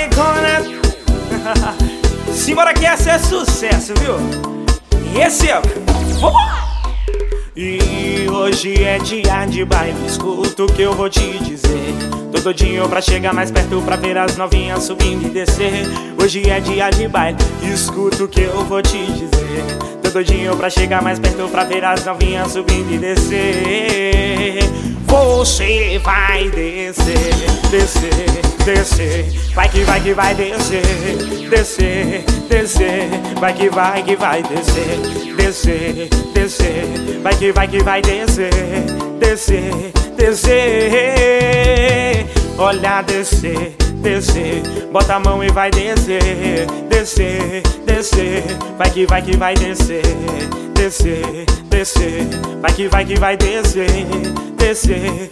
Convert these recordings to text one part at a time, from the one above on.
negona. Simbora que essa é sucesso, viu? Receba. E hoje é dia de baile, escuta o que eu vou te dizer. Tô doidinho pra chegar mais perto, pra ver as novinhas subindo e descer. Hoje é dia de baile, escuta o que eu vou te dizer. Tô doidinho pra chegar mais perto, pra ver as novinhas subindo e descer. Você vai descer, descer, descer. Vai que vai descer, descer, descer. Vai que vai descer, descer, descer. Vai que vai descer, descer, descer. Olha, descer, descer. Bota a mão e vai descer, descer, descer. Vai que vai descer, descer, descer. Vai que vai descer, descer,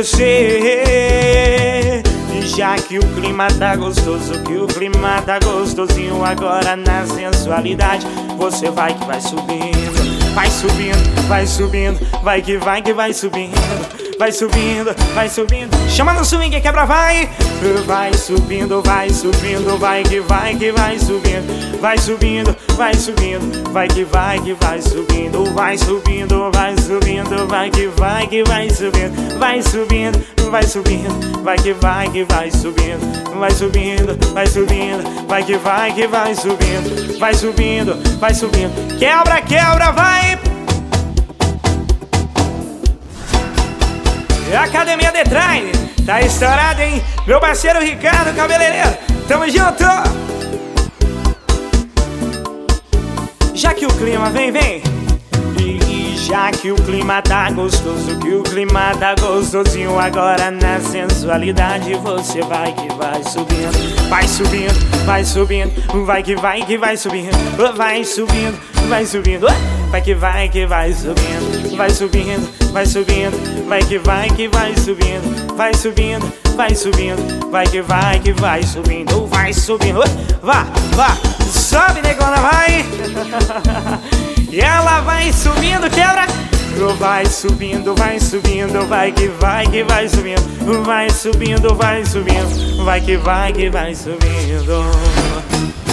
descer. Já que o clima tá gostoso, que o clima tá gostosinho agora na sensualidade, você vai que vai subindo, vai subindo, vai subindo, vai que vai subindo, vai subindo, vai subindo. Chama no swing, quebra, vai. Vai subindo, vai subindo, vai que vai subindo, vai subindo, vai subindo, vai que vai subindo, vai subindo, vai subindo, vai que vai subindo, vai subindo, vai subindo, vai que vai subindo, vai subindo, vai subindo, vai que vai subindo, vai subindo, vai subindo. Quebra, quebra, vai. Academia The Train, tá estourado, hein? Meu parceiro Ricardo Cabeleireiro, tamo junto! Já que o clima vem. E já que o clima tá gostoso, que o clima tá gostosinho agora na sensualidade, você vai que vai subindo, vai subindo, vai subindo, vai que vai subindo, vai subindo, vai subindo, vai que vai subindo, vai subindo, vai subindo, vai que vai subindo, vai subindo, vai subindo, vai que vai subindo, vai subindo, vá, sobe, negona, vai. E ela vai subindo, quebra. Vai subindo, vai subindo, vai que vai subindo, vai subindo, vai subindo, vai que vai subindo.